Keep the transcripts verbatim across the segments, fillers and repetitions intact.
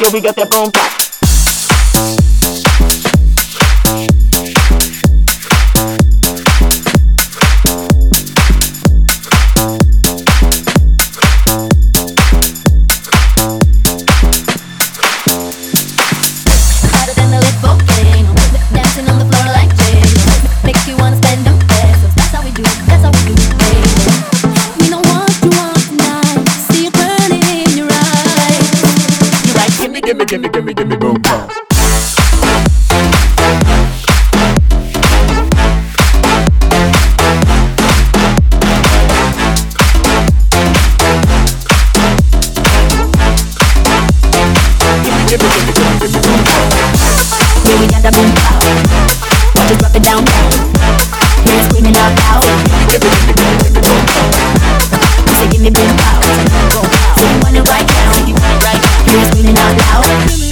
Yeah, we got that boom pop. Gimme, gimme, gimme, gimme, boom, pop. Gimme, gimme, gimme, gimme, gimme, boom, pop. Yeah, we got that boom pop. Watch us drop it down, down. Hear it screaming out loud. Gimme, gimme, gimme, gimme, boom, pop. You say give me boom pop. So you want it right now. Hear it screaming out loud.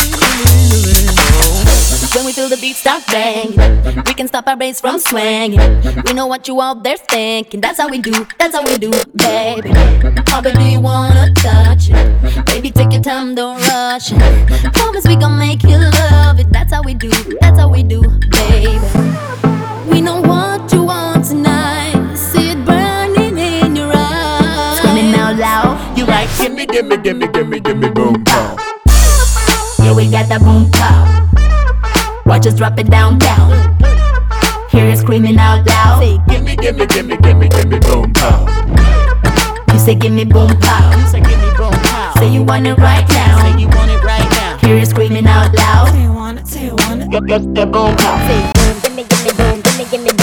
When we feel the beat start banging, we can stop our bass from swinging. We know what you out there thinking. That's how we do, that's how we do, baby. How bad do you wanna touch it? Baby, take your time, don't rush it. Promise we gon' make you love it. That's how we do, that's how we do, baby. We know what you want tonight. See it burning in your eyes. Screaming out loud. You like gimme, gimme, gimme, gimme, gimme, boom, pop. Yeah, we got that boom pop. Watch us drop it down, down. Hear it screaming out loud. Say, gimme, gimme, gimme, gimme, gimme, boom, pop. You say give me boom pop. You say give me boom pop. Say you want it right now. Say you want it right now. Hear it screaming out loud. Say you want it, say you want it. Get that boom pop. Say, gimme, gimme, boom, gimme, gimme.